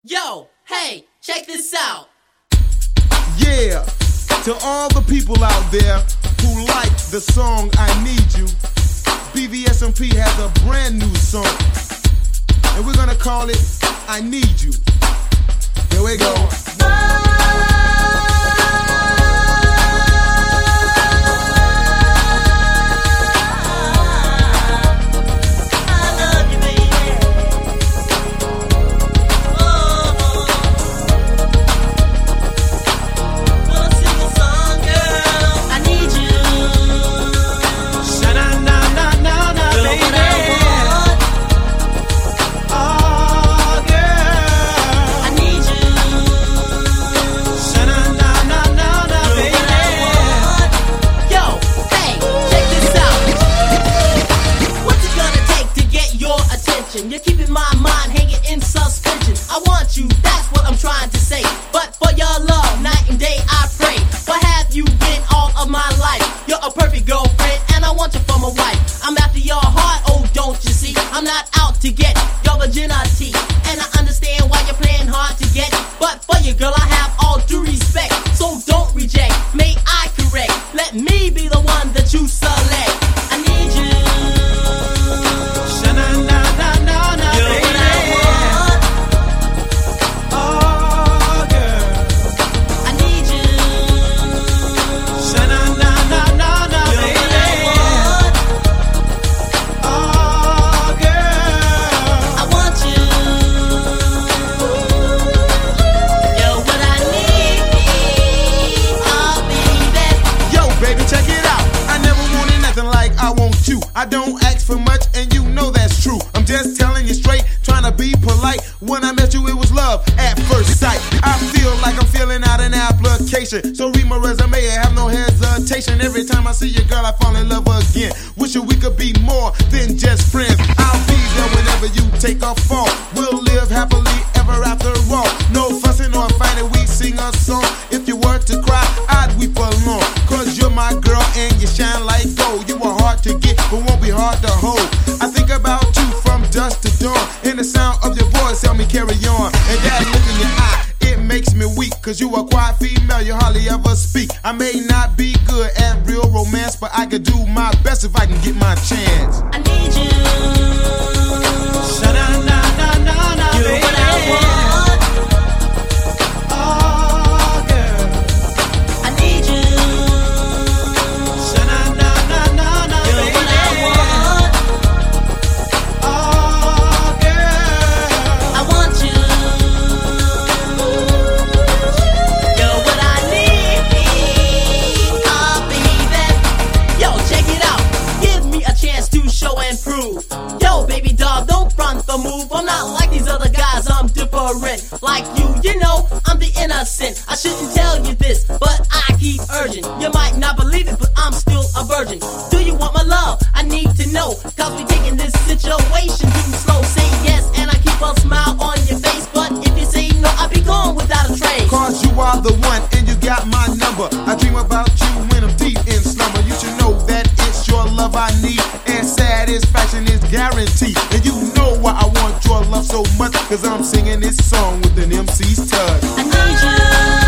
Yo, hey, check this out. Yeah, to all the people out there who like the song I Need You, BVSMP has a brand new song, and we're gonna call it I Need You. Here we go. You're keeping my mind hanging in suspension. I want you, that's what I'm trying to say. But for your love, night and day I pray. What have you been all of my life? You're a perfect girlfriend and I want you for my wife. I'm after your heart, oh don't you see? I'm not out to get your virginity. And I understand why you're playing hard to get. But for you girl I have all due respect. So don't reject, may I correct. Let me be the one that you select. I need you. I don't ask for much and you know that's true. I'm just telling you straight, trying to be polite. When I met you it was love at first sight. I feel like I'm filling out an application, so read my resume and have no hesitation. Every time I see you girl I fall in love again. Wishing we could be more than just friends. I'll be there whenever you take a fall. We'll live happily ever after all. No fussing or fighting, we sing a song. If you were to cry, I'd weep along. Cause you're my girl and you shine like gold. You are hard to get but won't be hard to hold. I think about you from dusk to dawn, and the sound of your voice help me carry on. And that look in your eye, it makes me weak. Cause you a quiet female, you hardly ever speak. I may not be good at real romance, but I could do my best if I can get my chance. I need you. Sha-na-na-na-na-na, you're baby. What I want. Yo, baby dog, don't front the move. I'm not like these other guys, I'm different. Like you know, I'm the innocent. I shouldn't tell you this, but I keep urging. You might not believe it, but I'm still a virgin. Do you want my love? I need to know. Cause we taking this situation too slow. Say yes, and I keep a smile on your face. But if you say no, I'll be gone without a trace. Cause you are the one, and you got my number. I dream about you when I'm deep in slumber. You should know that it's your love I need, and satisfaction is guaranteed. And you know why I want your love so much, cause I'm singing this song with an MC's touch. I need you.